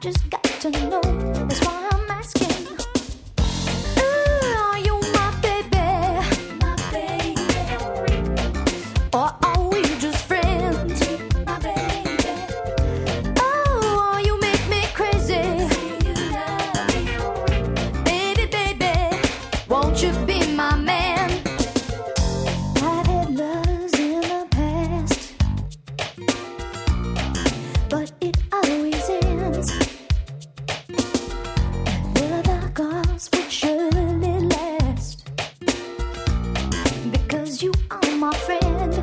just got to know. That's why I'm asking. Are you my baby? My baby. Or are we just friends? My baby. Oh, you make me crazy. You love me. Baby, baby, won't you be my man? I've had lovers in the past, but it always ends. Love like ours would surely last, because you are my friend.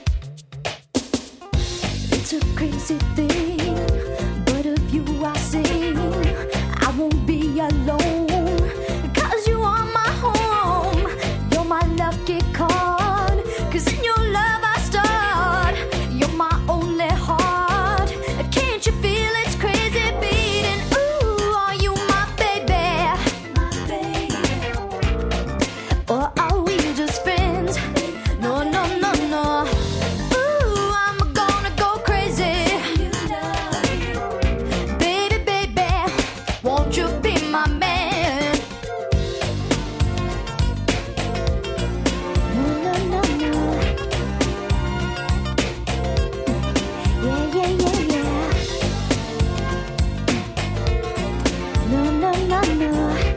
It's a crazy thing, but of you I sing. I won't be alone, 'cause you are my home. You're my lucky card, 'cause in your love I start. You're my only heart. Can't you feel it's crazy beating? Ooh, are you my baby? My baby. Or are we just friends? No, no, no, no. Ooh, I'm gonna go crazy. You love me. Baby, baby, won't you be my man? No, no, no, no. Yeah, yeah, yeah, yeah. No, no, no, no.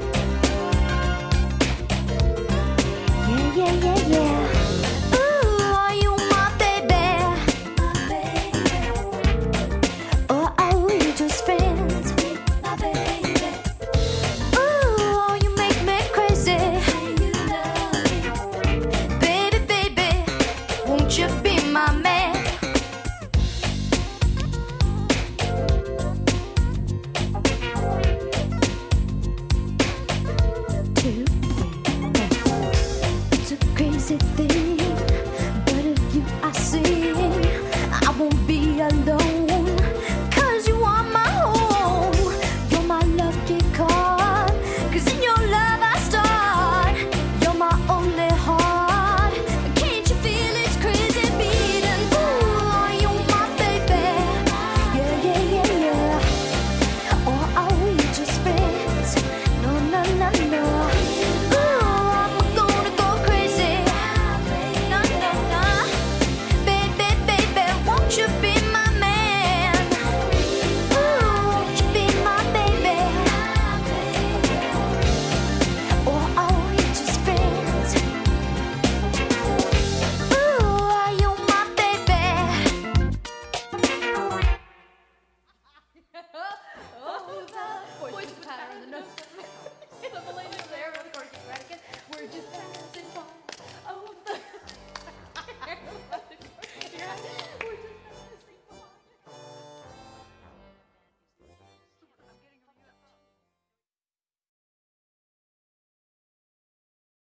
Yeah, yeah, yeah, yeah. Ooh, are you my baby? My baby. Or are we just friends? My baby. Ooh, you make me crazy. You love me. Baby, baby, won't you be my man?